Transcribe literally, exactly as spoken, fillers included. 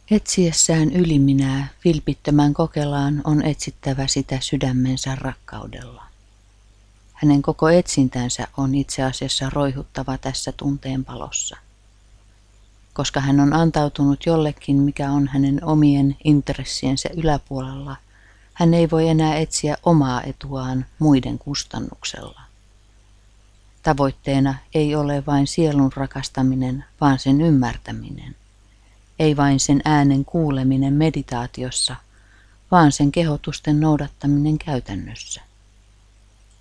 Etsiessään yliminää vilpittömän kokelaan on etsittävä sitä sydämensä rakkaudella. Hänen koko etsintänsä on itse asiassa roihuttava tässä tunteen palossa. Koska hän on antautunut jollekin, mikä on hänen omien intressiensä yläpuolella, hän ei voi enää etsiä omaa etuaan muiden kustannuksella. Tavoitteena ei ole vain sielun rakastaminen, vaan sen ymmärtäminen. Ei vain sen äänen kuuleminen meditaatiossa, vaan sen kehotusten noudattaminen käytännössä.